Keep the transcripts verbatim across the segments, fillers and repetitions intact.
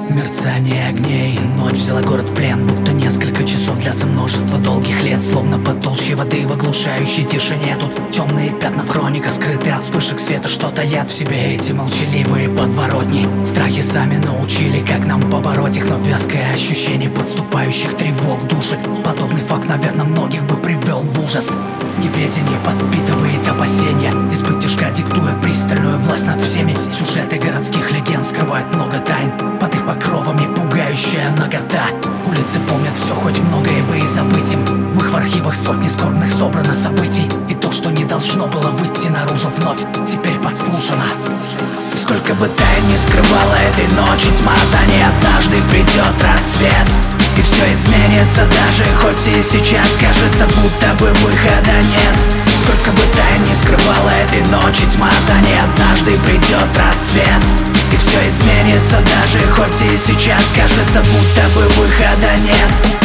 Мерцание огней, ночь взяла город в плен. Будто несколько часов длятся множество долгих лет. Словно под толщей воды в оглушающей тишине. Тут темные пятна в хрониках, скрытые от вспышек света. Что таят в себе эти молчаливые подворотни. Страхи сами научили, как нам побороть их. Но вязкое ощущение подступающих тревог душит. Подобный факт, наверное, многих бы привел в ужас. Неведение подпитывает опасения. Из-под тяжка диктуя пристальную власть над всеми. Сюжеты городских легенд скрывают много тайн. Под их покровами пугающая нагота. Улицы помнят все, хоть многое бы и забыть им. В их архивах сотни скорбных собрано событий. И то, что не должно было выйти наружу вновь, теперь подслушано. Сколько бы тайн не скрывала этой ночи тьма, за ней однажды придет рассвет. И все изменится, даже хоть и сейчас кажется, будто бы выхода нет. Сколько бы тайн не скрывала этой ночи тьма, за ней однажды придет рассвет. И все изменится, даже хоть и сейчас кажется, будто бы выхода нет.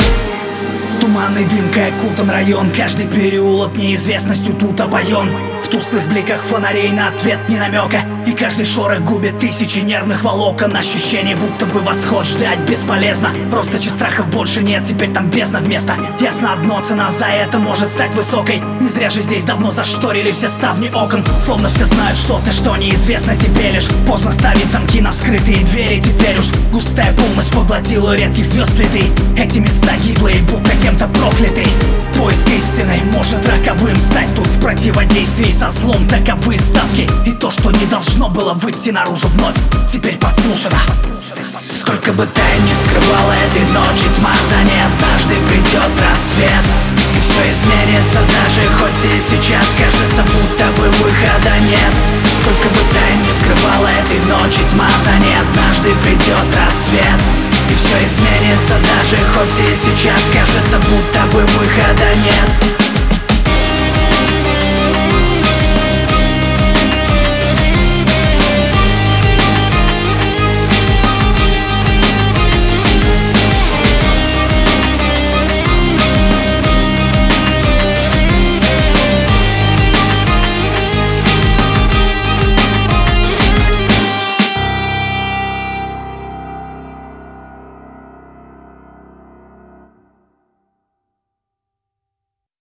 Туманной дымкой окутан район. Каждый переулок неизвестностью тут обоен. В тусклых бликах фонарей на ответ ни намека. И каждый шорох губит тысячи нервных волокон. Ощущение, будто бы восход ждать бесполезно. Росточи страхов больше нет, теперь там бездна вместо. Ясно одно, цена за это может стать высокой. Не зря же здесь давно зашторили все ставни окон. Словно все знают что-то, что неизвестно тебе лишь. Поздно ставить замки на вскрытые двери. Теперь уж густая полночь поглотила редких звезд следы. Эти места гиблые, будто кем-то проклятый. Поиск истины может роковым стать. Тут в противодействии со злом таковы ставки. И то, что не должно было выйти наружу вновь, теперь подслушано. Сколько бы тайн не скрывала этой ночи тьма, за ней однажды придет рассвет. И все изменится, даже хоть и сейчас кажется, будто бы выхода нет. Сколько бы тайн не скрывала этой ночи тьма, за ней однажды придет рассвет. И все изменится, даже хоть и сейчас кажется, будто бы выхода нет.